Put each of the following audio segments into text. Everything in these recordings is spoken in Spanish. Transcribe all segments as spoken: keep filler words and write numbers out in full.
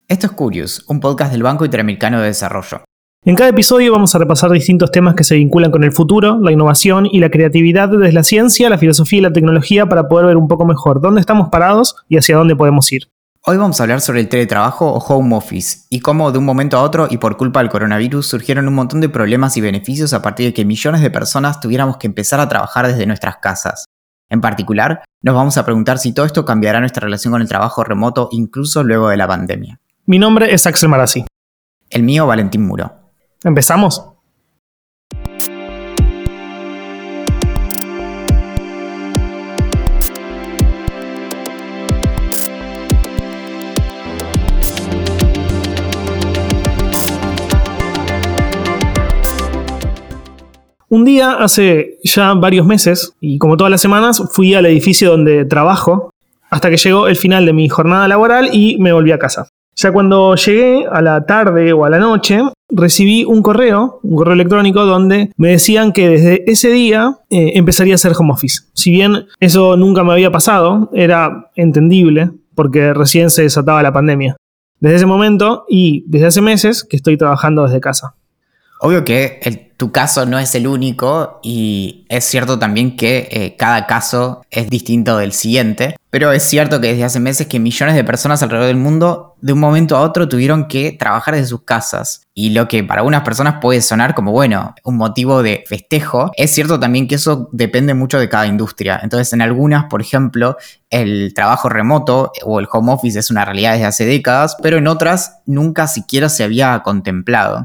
Esto es Curious, un podcast del Banco Interamericano de Desarrollo. En cada episodio vamos a repasar distintos temas que se vinculan con el futuro, la innovación y la creatividad desde la ciencia, la filosofía y la tecnología para poder ver un poco mejor dónde estamos parados y hacia dónde podemos ir. Hoy vamos a hablar sobre el teletrabajo o home office y cómo de un momento a otro y por culpa del coronavirus surgieron un montón de problemas y beneficios a partir de que millones de personas tuviéramos que empezar a trabajar desde nuestras casas. En particular, nos vamos a preguntar si todo esto cambiará nuestra relación con el trabajo remoto incluso luego de la pandemia. Mi nombre es Axel Marazzi. El mío, Valentín Muro. ¿Empezamos? Un día, hace ya varios meses, y como todas las semanas, fui al edificio donde trabajo hasta que llegó el final de mi jornada laboral y me volví a casa. Ya cuando llegué a la tarde o a la noche, recibí un correo, un correo electrónico donde me decían que desde ese día eh, empezaría a hacer home office. Si bien eso nunca me había pasado, era entendible porque recién se desataba la pandemia. Desde ese momento y desde hace meses que estoy trabajando desde casa. Obvio que el, tu caso no es el único y es cierto también que eh, cada caso es distinto del siguiente, pero es cierto que desde hace meses que millones de personas alrededor del mundo de un momento a otro tuvieron que trabajar desde sus casas y lo que para algunas personas puede sonar como, bueno, un motivo de festejo, es cierto también que eso depende mucho de cada industria. Entonces en algunas, por ejemplo, el trabajo remoto o el home office es una realidad desde hace décadas, pero en otras nunca siquiera se había contemplado.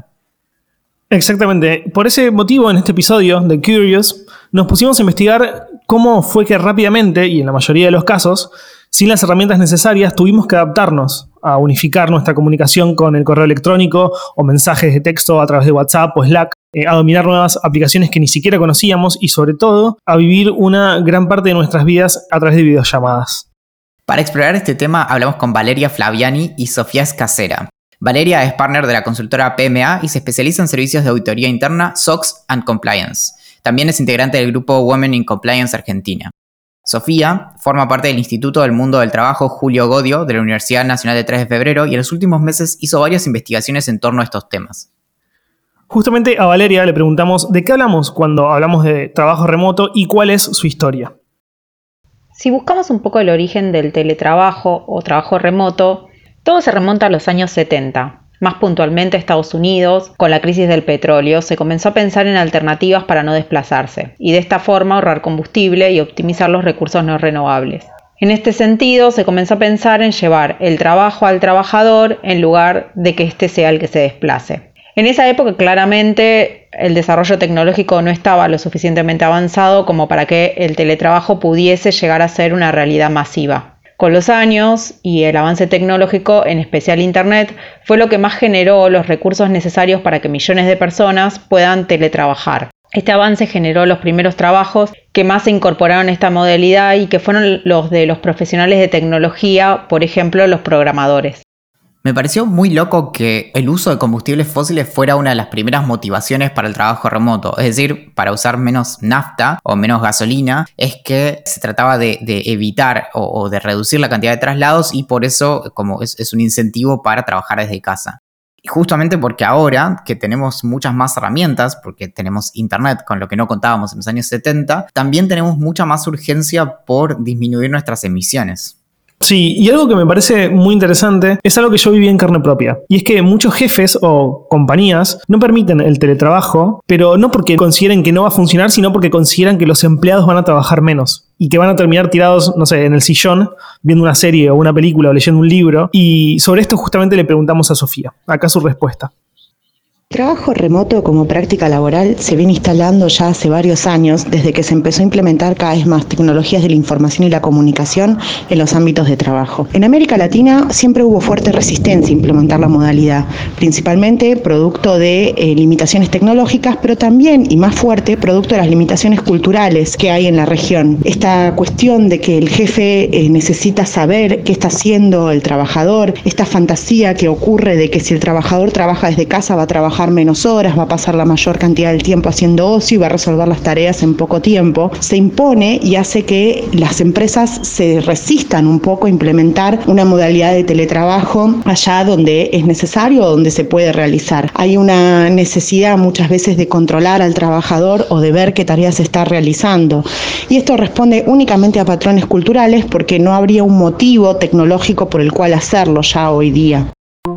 Exactamente. Por ese motivo, en este episodio de Curious, nos pusimos a investigar cómo fue que rápidamente, y en la mayoría de los casos, sin las herramientas necesarias, tuvimos que adaptarnos a unificar nuestra comunicación con el correo electrónico o mensajes de texto a través de WhatsApp o Slack, eh, a dominar nuevas aplicaciones que ni siquiera conocíamos y, sobre todo, a vivir una gran parte de nuestras vidas a través de videollamadas. Para explorar este tema, hablamos con Valeria Flaviani y Sofía Escacera. Valeria es partner de la consultora P M A y se especializa en servicios de auditoría interna, S O X and Compliance. También es integrante del grupo Women in Compliance Argentina. Sofía forma parte del Instituto del Mundo del Trabajo Julio Godio de la Universidad Nacional de tres de Febrero y en los últimos meses hizo varias investigaciones en torno a estos temas. Justamente a Valeria le preguntamos de qué hablamos cuando hablamos de trabajo remoto y cuál es su historia. Si buscamos un poco el origen del teletrabajo o trabajo remoto, todo se remonta a los años setenta. Más puntualmente a Estados Unidos, con la crisis del petróleo, se comenzó a pensar en alternativas para no desplazarse y de esta forma ahorrar combustible y optimizar los recursos no renovables. En este sentido, se comenzó a pensar en llevar el trabajo al trabajador en lugar de que éste sea el que se desplace. En esa época, claramente, el desarrollo tecnológico no estaba lo suficientemente avanzado como para que el teletrabajo pudiese llegar a ser una realidad masiva. Con los años y el avance tecnológico, en especial Internet, fue lo que más generó los recursos necesarios para que millones de personas puedan teletrabajar. Este avance generó los primeros trabajos que más se incorporaron a esta modalidad y que fueron los de los profesionales de tecnología, por ejemplo, los programadores. Me pareció muy loco que el uso de combustibles fósiles fuera una de las primeras motivaciones para el trabajo remoto. Es decir, para usar menos nafta o menos gasolina, es que se trataba de, de evitar o, o de reducir la cantidad de traslados y por eso como es, es un incentivo para trabajar desde casa. Y justamente porque ahora que tenemos muchas más herramientas, porque tenemos internet con lo que no contábamos en los años setenta, también tenemos mucha más urgencia por disminuir nuestras emisiones. Sí, y algo que me parece muy interesante es algo que yo viví en carne propia. Y es que muchos jefes o compañías no permiten el teletrabajo, pero no porque consideren que no va a funcionar, sino porque consideran que los empleados van a trabajar menos y que van a terminar tirados, no sé, en el sillón, viendo una serie o una película o leyendo un libro. Y sobre esto justamente le preguntamos a Sofía. Acá su respuesta. El trabajo remoto como práctica laboral se viene instalando ya hace varios años, desde que se empezó a implementar cada vez más tecnologías de la información y la comunicación en los ámbitos de trabajo. En América Latina siempre hubo fuerte resistencia a implementar la modalidad, principalmente producto de eh, limitaciones tecnológicas, pero también, y más fuerte, producto de las limitaciones culturales que hay en la región. Esta cuestión de que el jefe eh, necesita saber qué está haciendo el trabajador, esta fantasía que ocurre de que si el trabajador trabaja desde casa va a trabajar trabajar menos horas, va a pasar la mayor cantidad del tiempo haciendo ocio y va a resolver las tareas en poco tiempo, se impone y hace que las empresas se resistan un poco a implementar una modalidad de teletrabajo allá donde es necesario o donde se puede realizar. Hay una necesidad muchas veces de controlar al trabajador o de ver qué tareas se está realizando. Y esto responde únicamente a patrones culturales porque no habría un motivo tecnológico por el cual hacerlo ya hoy día.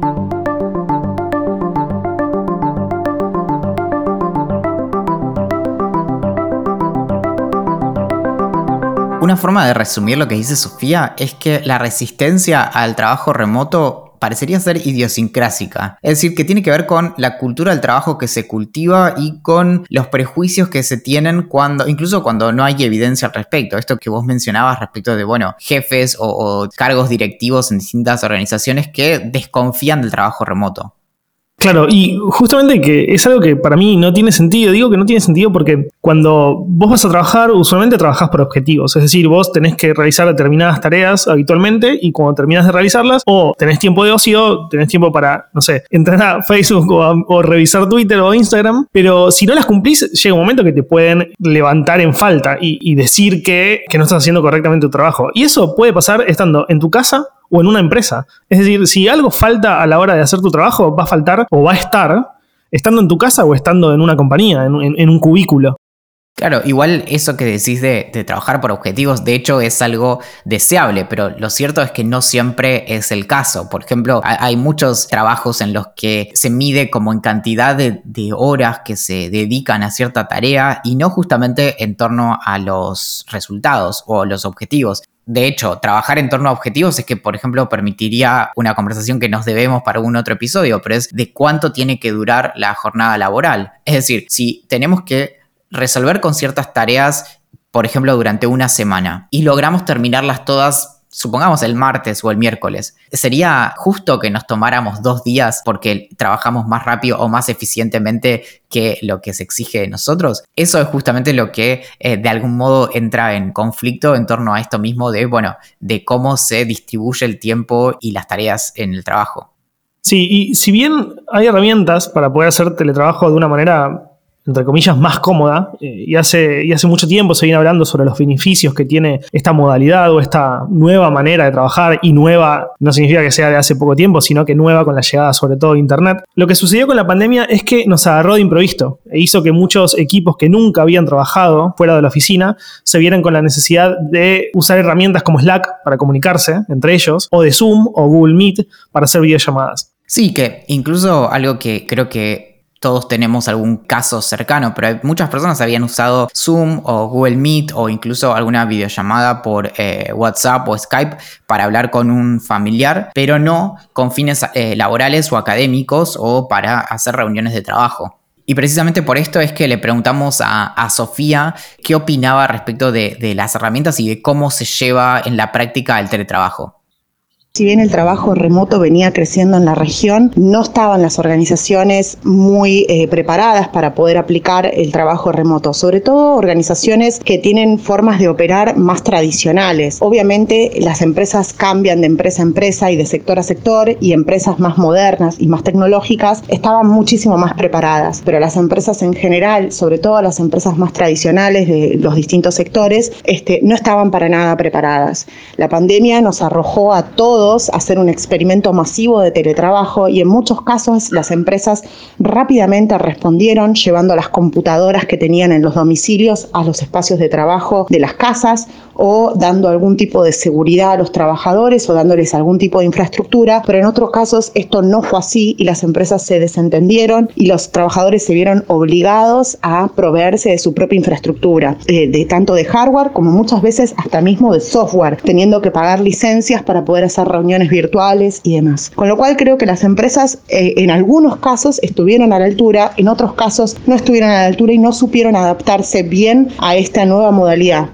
Una forma de resumir lo que dice Sofía es que la resistencia al trabajo remoto parecería ser idiosincrásica. Es decir, que tiene que ver con la cultura del trabajo que se cultiva y con los prejuicios que se tienen cuando, incluso cuando no hay evidencia al respecto. Esto que vos mencionabas respecto de, bueno, jefes o, o cargos directivos en distintas organizaciones que desconfían del trabajo remoto. Claro, y justamente que es algo que para mí no tiene sentido. Digo que no tiene sentido porque cuando vos vas a trabajar, usualmente trabajás por objetivos. Es decir, vos tenés que realizar determinadas tareas habitualmente y cuando terminás de realizarlas, o tenés tiempo de ocio, tenés tiempo para, no sé, entrar a Facebook o, a, o revisar Twitter o Instagram. Pero si no las cumplís, llega un momento que te pueden levantar en falta y, y decir que, que no estás haciendo correctamente tu trabajo. Y eso puede pasar estando en tu casa o en una empresa. Es decir, si algo falta a la hora de hacer tu trabajo, va a faltar o va a estar estando en tu casa o estando en una compañía, en, en, en un cubículo. Claro, igual eso que decís de, de trabajar por objetivos, de hecho es algo deseable, pero lo cierto es que no siempre es el caso. Por ejemplo, hay muchos trabajos en los que se mide como en cantidad de, de horas que se dedican a cierta tarea y no justamente en torno a los resultados o los objetivos. De hecho, trabajar en torno a objetivos es que, por ejemplo, permitiría una conversación que nos debemos para un otro episodio, pero es de cuánto tiene que durar la jornada laboral. Es decir, si tenemos que resolver con ciertas tareas, por ejemplo, durante una semana, y logramos terminarlas todas, supongamos el martes o el miércoles, ¿sería justo que nos tomáramos dos días porque trabajamos más rápido o más eficientemente que lo que se exige de nosotros? Eso es justamente lo que eh, de algún modo entra en conflicto en torno a esto mismo de, bueno, de cómo se distribuye el tiempo y las tareas en el trabajo. Sí, y si bien hay herramientas para poder hacer teletrabajo de una manera, entre comillas, más cómoda, eh, y, hace, y hace mucho tiempo se viene hablando sobre los beneficios que tiene esta modalidad o esta nueva manera de trabajar, y nueva no significa que sea de hace poco tiempo, sino que nueva con la llegada sobre todo de Internet. Lo que sucedió con la pandemia es que nos agarró de improviso e hizo que muchos equipos que nunca habían trabajado fuera de la oficina se vieran con la necesidad de usar herramientas como Slack para comunicarse entre ellos, o de Zoom o Google Meet para hacer videollamadas. Sí, que incluso algo que creo que todos tenemos algún caso cercano, pero muchas personas habían usado Zoom o Google Meet o incluso alguna videollamada por eh, WhatsApp o Skype para hablar con un familiar, pero no con fines eh, laborales o académicos o para hacer reuniones de trabajo. Y precisamente por esto es que le preguntamos a, a Sofía qué opinaba respecto de, de las herramientas y de cómo se lleva en la práctica el teletrabajo. Si bien el trabajo remoto venía creciendo en la región, no estaban las organizaciones muy eh, preparadas para poder aplicar el trabajo remoto, sobre todo organizaciones que tienen formas de operar más tradicionales. Obviamente las empresas cambian de empresa a empresa y de sector a sector, y empresas más modernas y más tecnológicas estaban muchísimo más preparadas, pero las empresas en general, sobre todo las empresas más tradicionales de los distintos sectores, este, no estaban para nada preparadas. La pandemia nos arrojó a todos a hacer un experimento masivo de teletrabajo, y en muchos casos las empresas rápidamente respondieron llevando las computadoras que tenían en los domicilios a los espacios de trabajo de las casas, o dando algún tipo de seguridad a los trabajadores o dándoles algún tipo de infraestructura, pero en otros casos esto no fue así y las empresas se desentendieron y los trabajadores se vieron obligados a proveerse de su propia infraestructura, eh, de tanto de hardware como muchas veces hasta mismo de software, teniendo que pagar licencias para poder hacer reuniones virtuales y demás. Con lo cual creo que las empresas eh, en algunos casos estuvieron a la altura, en otros casos no estuvieron a la altura y no supieron adaptarse bien a esta nueva modalidad.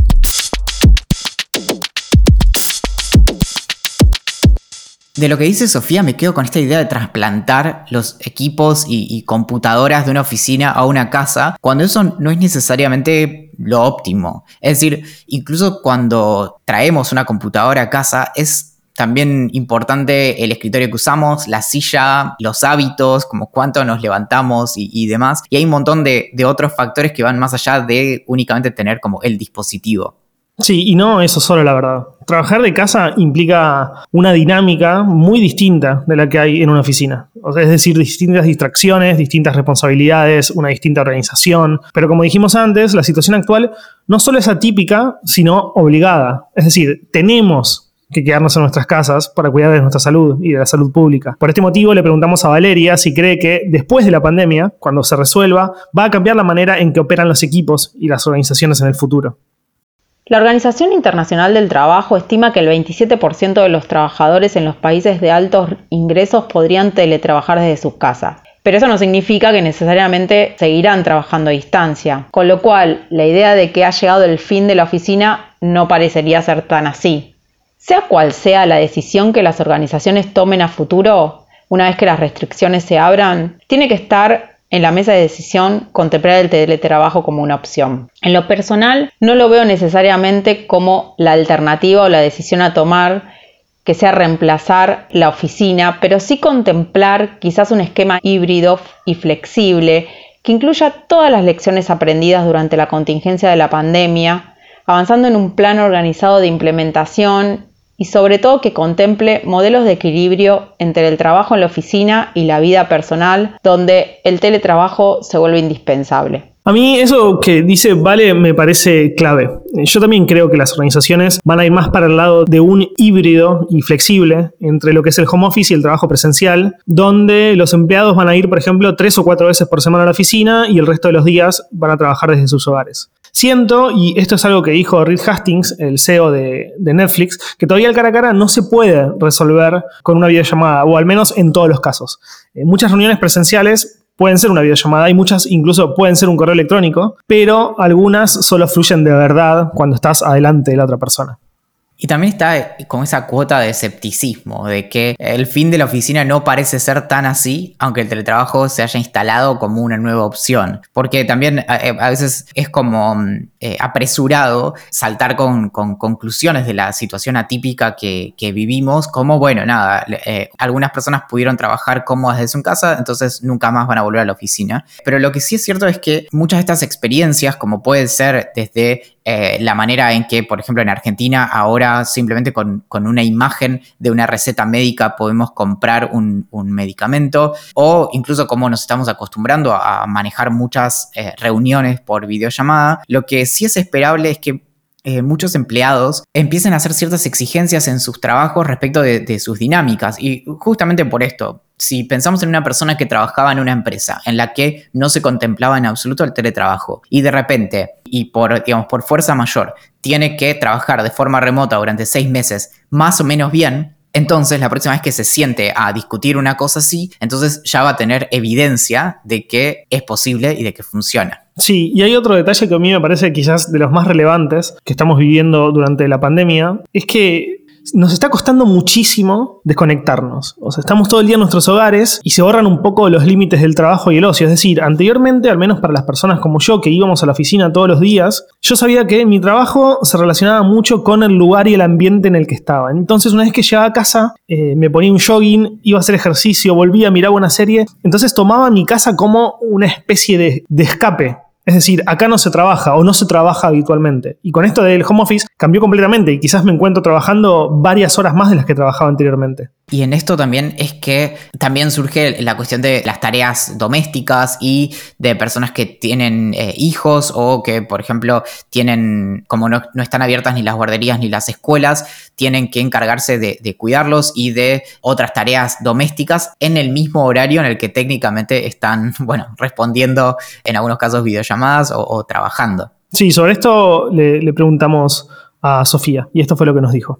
De lo que dice Sofía me quedo con esta idea de trasplantar los equipos y, y computadoras de una oficina a una casa, cuando eso no es necesariamente lo óptimo. Es decir, incluso cuando traemos una computadora a casa, es también importante el escritorio que usamos, la silla, los hábitos, como cuánto nos levantamos y, y demás. Y hay un montón de, de otros factores que van más allá de únicamente tener como el dispositivo. Sí, y no eso solo, la verdad. Trabajar de casa implica una dinámica muy distinta de la que hay en una oficina. O sea, es decir, distintas distracciones, distintas responsabilidades, una distinta organización. Pero como dijimos antes, la situación actual no solo es atípica, sino obligada. Es decir, tenemos que quedarnos en nuestras casas para cuidar de nuestra salud y de la salud pública. Por este motivo le preguntamos a Valeria si cree que después de la pandemia, cuando se resuelva, va a cambiar la manera en que operan los equipos y las organizaciones en el futuro. La Organización Internacional del Trabajo estima que el veintisiete por ciento de los trabajadores en los países de altos ingresos podrían teletrabajar desde sus casas. Pero eso no significa que necesariamente seguirán trabajando a distancia, con lo cual la idea de que ha llegado el fin de la oficina no parecería ser tan así. Sea cual sea la decisión que las organizaciones tomen a futuro, una vez que las restricciones se abran, tiene que estar en la mesa de decisión contemplar el teletrabajo como una opción. En lo personal, no lo veo necesariamente como la alternativa o la decisión a tomar que sea reemplazar la oficina, pero sí contemplar quizás un esquema híbrido y flexible que incluya todas las lecciones aprendidas durante la contingencia de la pandemia, avanzando en un plan organizado de implementación y sobre todo que contemple modelos de equilibrio entre el trabajo en la oficina y la vida personal, donde el teletrabajo se vuelve indispensable. A mí eso que dice Vale me parece clave. Yo también creo que las organizaciones van a ir más para el lado de un híbrido y flexible entre lo que es el home office y el trabajo presencial, donde los empleados van a ir, por ejemplo, tres o cuatro veces por semana a la oficina y el resto de los días van a trabajar desde sus hogares. Siento, y esto es algo que dijo Reed Hastings, el C E O de, de Netflix, que todavía el cara a cara no se puede resolver con una videollamada, o al menos en todos los casos. Eh, muchas reuniones presenciales pueden ser una videollamada y muchas incluso pueden ser un correo electrónico, pero algunas solo fluyen de verdad cuando estás adelante de la otra persona. Y también está con esa cuota de escepticismo, de que el fin de la oficina no parece ser tan así, aunque el teletrabajo se haya instalado como una nueva opción. Porque también a, a veces es como eh, apresurado saltar con, con conclusiones de la situación atípica que, que vivimos, como, bueno, nada, eh, algunas personas pudieron trabajar cómodas desde su casa, entonces nunca más van a volver a la oficina. Pero lo que sí es cierto es que muchas de estas experiencias, como puede ser desde eh, la manera en que, por ejemplo, en Argentina ahora simplemente con, con una imagen de una receta médica podemos comprar un, un medicamento, o incluso como nos estamos acostumbrando a, a manejar muchas eh, reuniones por videollamada, lo que sí es esperable es que Eh, muchos empleados empiecen a hacer ciertas exigencias en sus trabajos respecto de, de sus dinámicas. Y justamente por esto, si pensamos en una persona que trabajaba en una empresa en la que no se contemplaba en absoluto el teletrabajo y de repente, y por, digamos, por fuerza mayor, tiene que trabajar de forma remota durante seis meses más o menos bien, entonces la próxima vez que se siente a discutir una cosa así, entonces ya va a tener evidencia de que es posible y de que funciona. Sí, y hay otro detalle que a mí me parece quizás de los más relevantes que estamos viviendo durante la pandemia, es que nos está costando muchísimo desconectarnos. O sea, estamos todo el día en nuestros hogares y se borran un poco los límites del trabajo y el ocio. Es decir, anteriormente, al menos para las personas como yo, que íbamos a la oficina todos los días, yo sabía que mi trabajo se relacionaba mucho con el lugar y el ambiente en el que estaba. Entonces, una vez que llegaba a casa, eh, me ponía un jogging, iba a hacer ejercicio, volvía, miraba una serie. Entonces, tomaba mi casa como una especie de, de escape. Es decir, acá no se trabaja o no se trabaja habitualmente. Y con esto del home office cambió completamente y quizás me encuentro trabajando varias horas más de las que trabajaba anteriormente. Y en esto también es que también surge la cuestión de las tareas domésticas y de personas que tienen eh, hijos o que, por ejemplo, tienen, como no, no están abiertas ni las guarderías ni las escuelas, tienen que encargarse de, de cuidarlos y de otras tareas domésticas en el mismo horario en el que técnicamente están, bueno, respondiendo en algunos casos videollamadas o, o trabajando. Sí, sobre esto le, le preguntamos a Sofía y esto fue lo que nos dijo.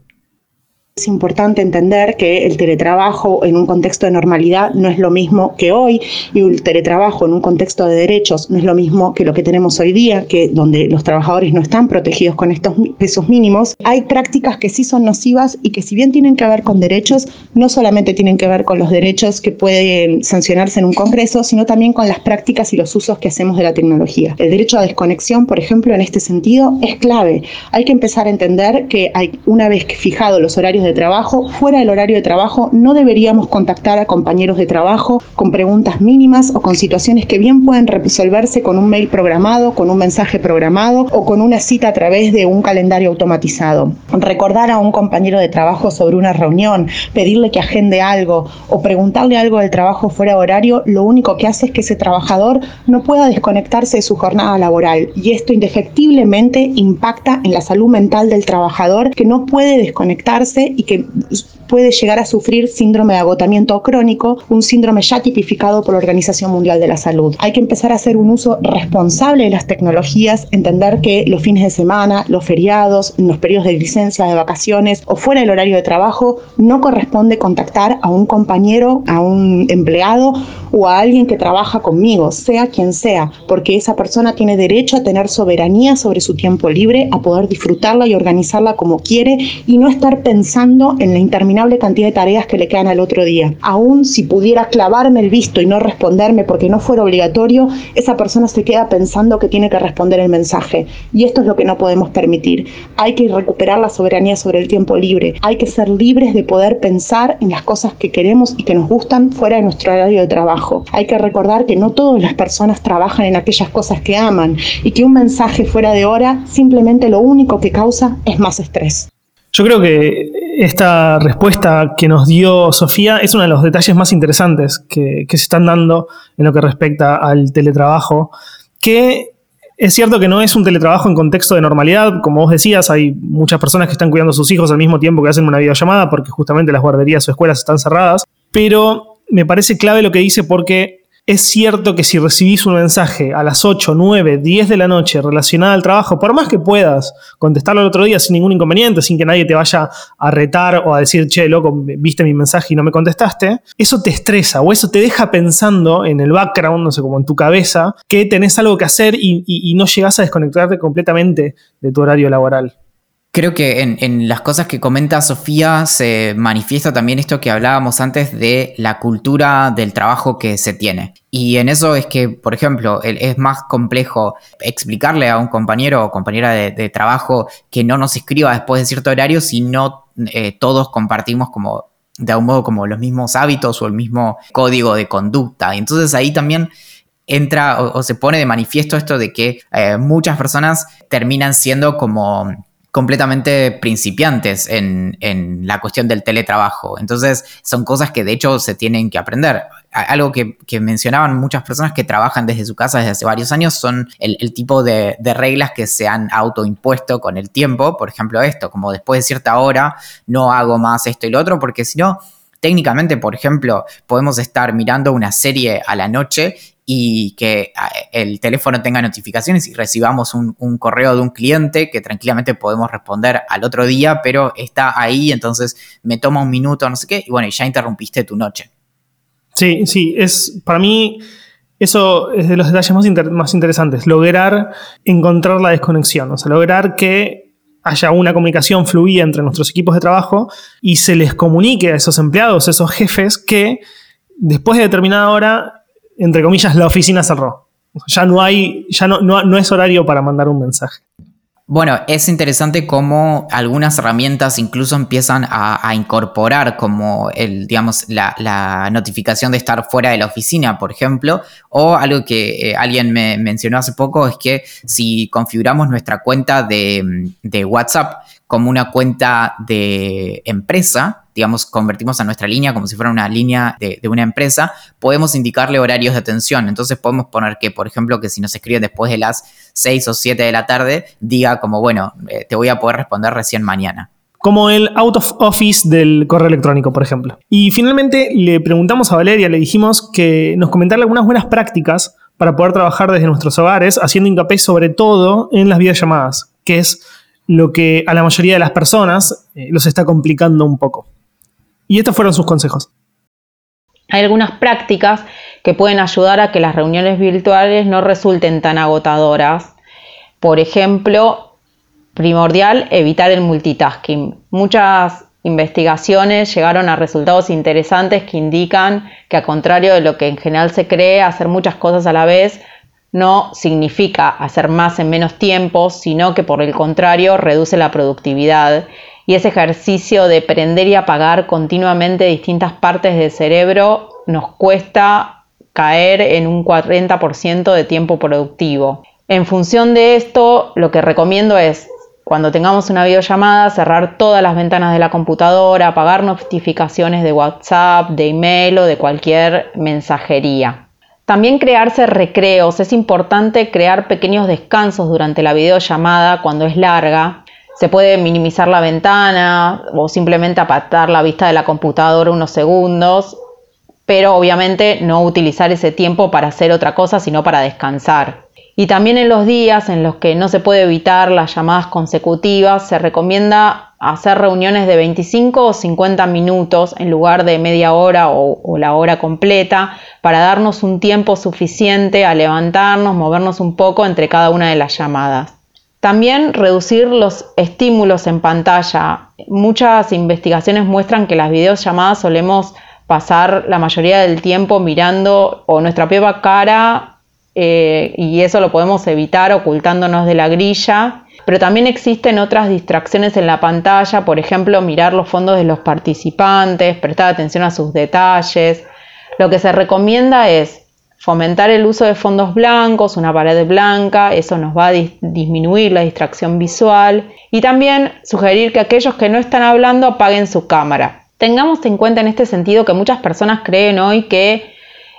Es importante entender que el teletrabajo en un contexto de normalidad no es lo mismo que hoy, y el teletrabajo en un contexto de derechos no es lo mismo que lo que tenemos hoy día, que donde los trabajadores no están protegidos con estos pesos mínimos. Hay prácticas que sí son nocivas y que, si bien tienen que ver con derechos, no solamente tienen que ver con los derechos que pueden sancionarse en un congreso, sino también con las prácticas y los usos que hacemos de la tecnología. El derecho a desconexión, por ejemplo, en este sentido es clave. Hay que empezar a entender que hay, una vez que fijado los horarios de de trabajo, fuera del horario de trabajo, no deberíamos contactar a compañeros de trabajo con preguntas mínimas o con situaciones que bien pueden resolverse con un mail programado, con un mensaje programado o con una cita a través de un calendario automatizado. Recordar a un compañero de trabajo sobre una reunión, pedirle que agende algo o preguntarle algo del trabajo fuera de horario, lo único que hace es que ese trabajador no pueda desconectarse de su jornada laboral, y esto indefectiblemente impacta en la salud mental del trabajador, que no puede desconectarse y que puede llegar a sufrir síndrome de agotamiento crónico, un síndrome ya tipificado por la Organización Mundial de la Salud. Hay que empezar a hacer un uso responsable de las tecnologías, entender que los fines de semana, los feriados, los periodos de licencia, de vacaciones o fuera del horario de trabajo, no corresponde contactar a un compañero, a un empleado o a alguien que trabaja conmigo, sea quien sea, porque esa persona tiene derecho a tener soberanía sobre su tiempo libre, a poder disfrutarla y organizarla como quiere y no estar pensando en la interminable cantidad de tareas que le quedan al otro día. Aún si pudiera clavarme el visto y no responderme porque no fuera obligatorio, esa persona se queda pensando que tiene que responder el mensaje, y esto es lo que no podemos permitir. Hay que recuperar la soberanía sobre el tiempo libre, hay que ser libres de poder pensar en las cosas que queremos y que nos gustan fuera de nuestro horario de trabajo. Hay que recordar que no todas las personas trabajan en aquellas cosas que aman y que un mensaje fuera de hora simplemente lo único que causa es más estrés. Yo creo que esta respuesta que nos dio Sofía es uno de los detalles más interesantes que, que se están dando en lo que respecta al teletrabajo, que es cierto que no es un teletrabajo en contexto de normalidad. Como vos decías, hay muchas personas que están cuidando a sus hijos al mismo tiempo que hacen una videollamada porque justamente las guarderías o escuelas están cerradas, pero me parece clave lo que dice, porque es cierto que si recibís un mensaje a las ocho, nueve, diez de la noche relacionado al trabajo, por más que puedas contestarlo el otro día sin ningún inconveniente, sin que nadie te vaya a retar o a decir, che, loco, viste mi mensaje y no me contestaste, eso te estresa o eso te deja pensando en el background, no sé, como en tu cabeza, que tenés algo que hacer y, y, y no llegás a desconectarte completamente de tu horario laboral. Creo que en, en las cosas que comenta Sofía se manifiesta también esto que hablábamos antes de la cultura del trabajo que se tiene. Y en eso es que, por ejemplo, es más complejo explicarle a un compañero o compañera de, de trabajo que no nos escriba después de cierto horario si no eh, todos compartimos como de algún modo como los mismos hábitos o el mismo código de conducta. Y entonces ahí también entra o, o se pone de manifiesto esto de que eh, muchas personas terminan siendo como completamente principiantes en, en la cuestión del teletrabajo. Entonces son cosas que de hecho se tienen que aprender. Algo que, que mencionaban muchas personas que trabajan desde su casa desde hace varios años son el, el tipo de, de reglas que se han autoimpuesto con el tiempo. Por ejemplo, esto, como después de cierta hora no hago más esto y lo otro, porque si no, técnicamente, por ejemplo, podemos estar mirando una serie a la noche y que el teléfono tenga notificaciones y recibamos un, un correo de un cliente que tranquilamente podemos responder al otro día, pero está ahí, entonces me toma un minuto, no sé qué, y bueno, ya interrumpiste tu noche. Sí, sí, es para mí eso es de los detalles más, inter- más interesantes, lograr encontrar la desconexión, o sea, lograr que haya una comunicación fluida entre nuestros equipos de trabajo y se les comunique a esos empleados, a esos jefes, que después de determinada hora, entre comillas, la oficina cerró. Ya no hay, ya no, no, no es horario para mandar un mensaje. Bueno, es interesante cómo algunas herramientas incluso empiezan a, a incorporar como el, digamos, la, la notificación de estar fuera de la oficina, por ejemplo, o algo que eh, alguien me mencionó hace poco es que si configuramos nuestra cuenta de, de WhatsApp como una cuenta de empresa, digamos, convertimos a nuestra línea como si fuera una línea de, de una empresa, podemos indicarle horarios de atención. Entonces podemos poner que, por ejemplo, que si nos escriben después de las seis o siete de la tarde, diga como, bueno, eh, te voy a poder responder recién mañana. Como el out of office del correo electrónico, por ejemplo. Y finalmente le preguntamos a Valeria, le dijimos que nos comentara algunas buenas prácticas para poder trabajar desde nuestros hogares, haciendo hincapié sobre todo en las videollamadas, que es lo que a la mayoría de las personas eh, los está complicando un poco. Y estos fueron sus consejos. Hay algunas prácticas que pueden ayudar a que las reuniones virtuales no resulten tan agotadoras. Por ejemplo, primordial, evitar el multitasking. Muchas investigaciones llegaron a resultados interesantes que indican que, a contrario de lo que en general se cree, hacer muchas cosas a la vez no significa hacer más en menos tiempo, sino que por el contrario reduce la productividad y ese ejercicio de prender y apagar continuamente distintas partes del cerebro nos cuesta caer en un cuarenta por ciento de tiempo productivo. En función de esto, lo que recomiendo es, cuando tengamos una videollamada, cerrar todas las ventanas de la computadora, apagar notificaciones de WhatsApp, de email o de cualquier mensajería. También crearse recreos. Es importante crear pequeños descansos durante la videollamada cuando es larga. Se puede minimizar la ventana o simplemente apartar la vista de la computadora unos segundos, pero obviamente no utilizar ese tiempo para hacer otra cosa, sino para descansar. Y también en los días en los que no se puede evitar las llamadas consecutivas, se recomienda hacer reuniones de veinticinco o cincuenta minutos en lugar de media hora o, o la hora completa, para darnos un tiempo suficiente a levantarnos, movernos un poco entre cada una de las llamadas. También reducir los estímulos en pantalla. Muchas investigaciones muestran que las videollamadas solemos pasar la mayoría del tiempo mirando o nuestra propia cara, Eh, y eso lo podemos evitar ocultándonos de la grilla, pero también existen otras distracciones en la pantalla, por ejemplo, mirar los fondos de los participantes, prestar atención a sus detalles. Lo que se recomienda es fomentar el uso de fondos blancos, una pared blanca, eso nos va a dis- disminuir la distracción visual, y también sugerir que aquellos que no están hablando apaguen su cámara. Tengamos en cuenta en este sentido que muchas personas creen hoy que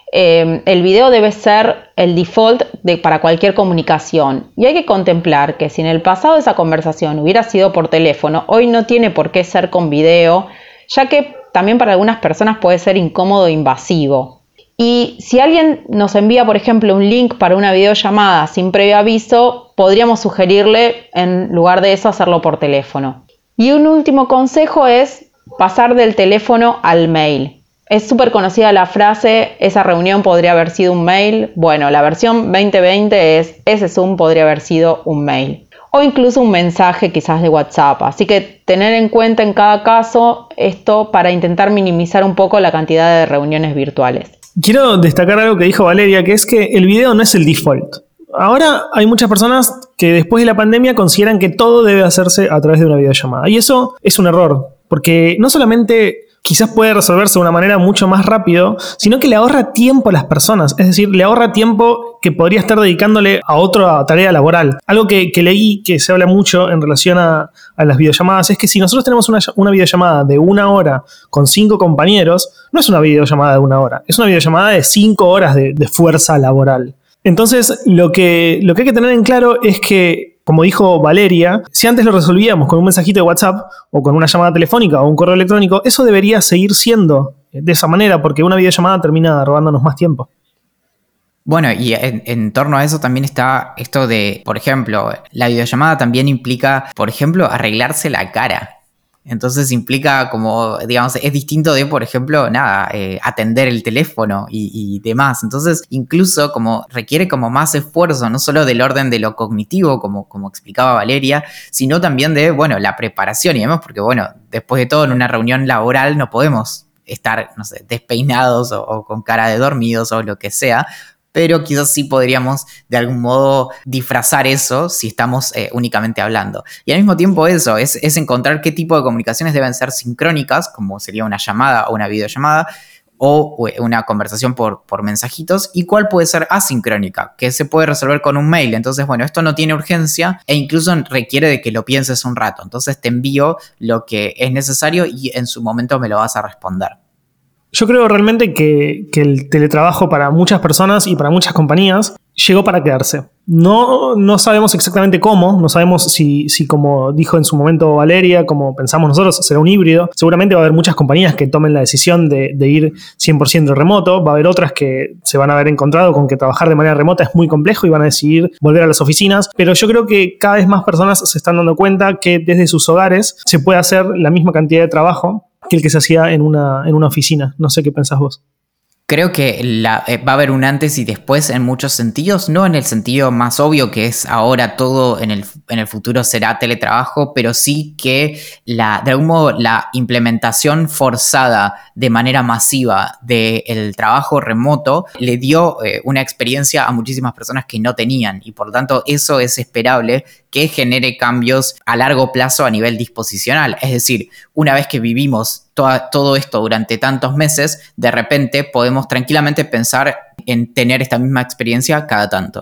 Eh, el video debe ser el default de, para cualquier comunicación, y hay que contemplar que si en el pasado esa conversación hubiera sido por teléfono, hoy no tiene por qué ser con video, ya que también para algunas personas puede ser incómodo e invasivo. Y si alguien nos envía, por ejemplo, un link para una videollamada sin previo aviso, podríamos sugerirle en lugar de eso hacerlo por teléfono. Y un último consejo es pasar del teléfono al mail. Es súper conocida la frase, esa reunión podría haber sido un mail. Bueno, la versión veinte veinte es, ese Zoom podría haber sido un mail. O incluso un mensaje quizás de WhatsApp. Así que tener en cuenta en cada caso esto para intentar minimizar un poco la cantidad de reuniones virtuales. Quiero destacar algo que dijo Valeria, que es que el video no es el default. Ahora hay muchas personas que después de la pandemia consideran que todo debe hacerse a través de una videollamada. Y eso es un error, porque no solamente quizás puede resolverse de una manera mucho más rápido, sino que le ahorra tiempo a las personas. Es decir, le ahorra tiempo que podría estar dedicándole a otra tarea laboral. Algo que, que leí, que se habla mucho en relación a, a las videollamadas, es que si nosotros tenemos una, una videollamada de una hora con cinco compañeros, no es una videollamada de una hora, es una videollamada de cinco horas de, de fuerza laboral. Entonces, lo que, lo que hay que tener en claro es que, como dijo Valeria, si antes lo resolvíamos con un mensajito de WhatsApp o con una llamada telefónica o un correo electrónico, eso debería seguir siendo de esa manera, porque una videollamada termina robándonos más tiempo. Bueno, y en, en torno a eso también está esto de, por ejemplo, la videollamada también implica, por ejemplo, arreglarse la cara. Entonces implica como, digamos, es distinto de, por ejemplo, nada, eh, atender el teléfono y, y demás. Entonces incluso como requiere como más esfuerzo, no solo del orden de lo cognitivo, como, como explicaba Valeria, sino también de, bueno, la preparación y demás, porque bueno, después de todo en una reunión laboral no podemos estar, no sé, despeinados o, o con cara de dormidos o lo que sea, pero quizás sí podríamos de algún modo disfrazar eso si estamos eh, únicamente hablando. Y al mismo tiempo eso, es, es encontrar qué tipo de comunicaciones deben ser sincrónicas, como sería una llamada o una videollamada, o una conversación por, por mensajitos, y cuál puede ser asincrónica, que se puede resolver con un mail. Entonces, bueno, esto no tiene urgencia e incluso requiere de que lo pienses un rato. Entonces te envío lo que es necesario y en su momento me lo vas a responder. Yo creo realmente que, que el teletrabajo para muchas personas y para muchas compañías llegó para quedarse. No, no sabemos exactamente cómo, no sabemos si, si, como dijo en su momento Valeria, como pensamos nosotros, será un híbrido. Seguramente va a haber muchas compañías que tomen la decisión de, de ir cien por ciento remoto, va a haber otras que se van a haber encontrado con que trabajar de manera remota es muy complejo y van a decidir volver a las oficinas, pero yo creo que cada vez más personas se están dando cuenta que desde sus hogares se puede hacer la misma cantidad de trabajo que el que se hacía en una, en una oficina. No sé qué pensás vos. Creo que la, eh, va a haber un antes y después en muchos sentidos, no en el sentido más obvio que es ahora todo en el, en el futuro será teletrabajo, pero sí que la, de algún modo la implementación forzada de manera masiva del trabajo remoto le dio eh, una experiencia a muchísimas personas que no tenían y por lo tanto eso es esperable que genere cambios a largo plazo a nivel disposicional. Es decir, una vez que vivimos toda, todo esto durante tantos meses, de repente podemos tranquilamente pensar en tener esta misma experiencia cada tanto.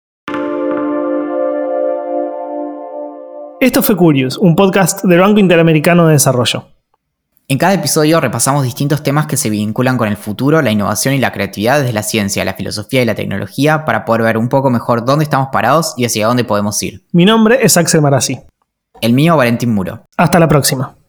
Esto fue Curious, un podcast del Banco Interamericano de Desarrollo. En cada episodio repasamos distintos temas que se vinculan con el futuro, la innovación y la creatividad desde la ciencia, la filosofía y la tecnología para poder ver un poco mejor dónde estamos parados y hacia dónde podemos ir. Mi nombre es Axel Marazzi. El mío, Valentín Muro. Hasta la próxima.